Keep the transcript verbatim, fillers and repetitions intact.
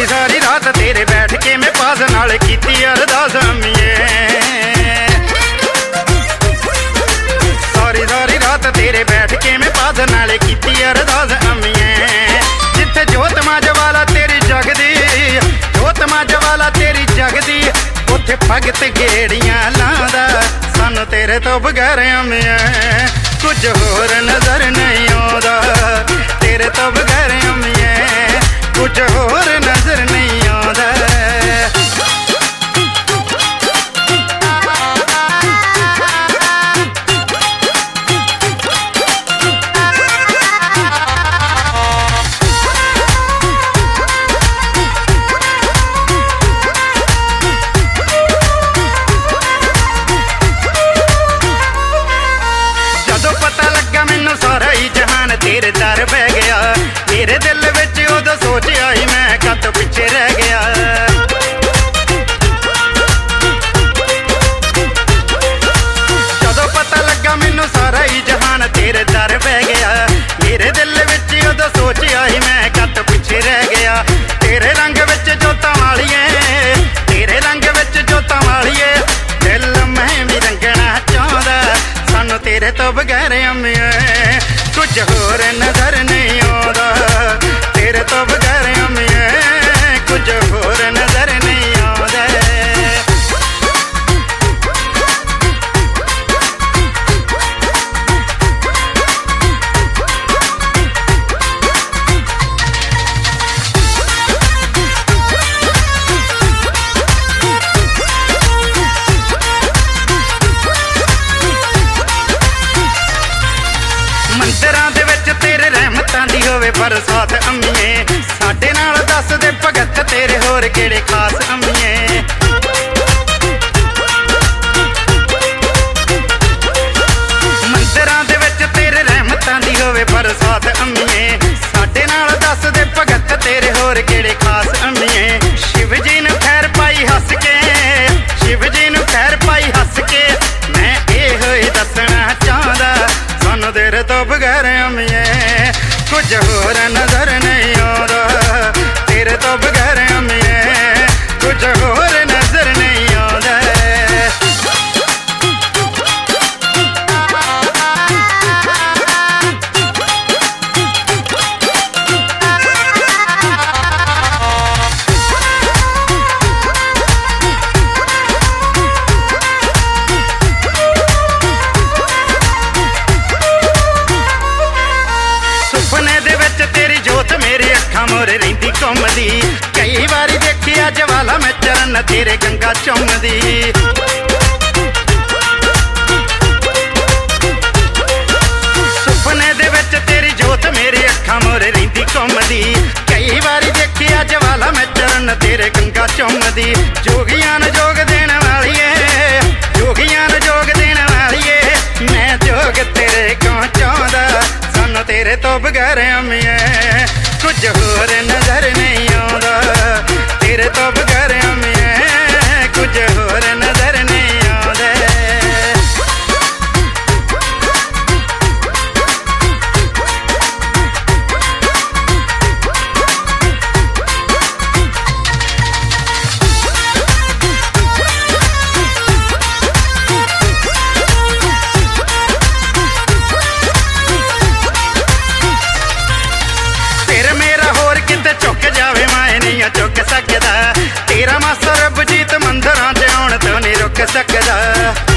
सारी सारी रात तेरे बैठ के मैं पास नाल कीती अरदास अम्मीए। सारी सारी रात तेरे बैठ के मैं पास नाल कीती अरदास अम्मीए। जिथे जोत माजवाला तेरी जगदी, जोत माजवाला तेरी जगदी, उथे भगत गेड़ियां लांदा सानू तेरे तो बगैर अम्मीए। कुछ होर नजर नहीं आउंदा तेरे तो बगैर अम्मीए, कुछ होर नजर नहीं आउंदा। सारा ही जहान तेरे दर बह गया, मेरे दिल विच उदों सोचिया ही मैं कद पिछे रह गया। जदों पता लगा मैनू सारा ही जहान तेरे दर बह गया, मेरे दिल विच उदों सोचिया ही मैं कद पिछे रह गया। तेरे रंग विच जोतां वालिए, तेरे रंग विच जोतां वालिए, दिल मैं भी रंगना चाहता सानू तेरे तो बगैर अम्मीए। कुछ होर नजर नहीं आउंदा तेरे तो बगैर अम्मीए, कुछ होर नजर नहीं आउंदा। मंदिरां दे विच तेरे रहमतां दी होवे बरसात अम्मीए, साडे नाल दस दे भगत तेरे होर केड़े खास अम्मीए। मंदिरां दे विच तेरे रहमतां दी होवे बरसात अम्मीए, साडे नाल दस दे भगत तेरे होर केड़े खास अम्मीए। शिव जी नूं खैर पाई हस के, शिव जी नूं खैर पाई हस के, मैं इहो ही दसना चाहंदा सानू तेरे तो बगैर अम्मीए। कुछ होर नजर नहीं आउंदा तेरे तो बगैर अम्मीए, कुछ होर नजर नहीं आउंदा। सुपने दे विच तेरी जोत मेरी अखां मोरे रहिंदी घुमदी, कई बारी देखिया जवाला मैं चरण तेरे गंगा चुमदी। सुपने दे विच तेरी जोत मेरी अखां मोरे रहिंदी घुमदी, कई बारी देखिया जवाला मैं चरण तेरे गंगा चुमदी। जोगियां नूं जोग देण वालीए, जोगियां नूं जोग देण वालीए, मैं जोग तेरे कों चाहुंदा सानू तेरे तो बगैर अम्मीए। कुछ होर नजर नहीं आउंदा तेरे तो बगैर अम्मीए, कुछ होर नजर नहीं आउंदा। चुक सकदा तेरा मास्टर रब जीत मंदिरां च आउण तो नहीं रुक सकदा।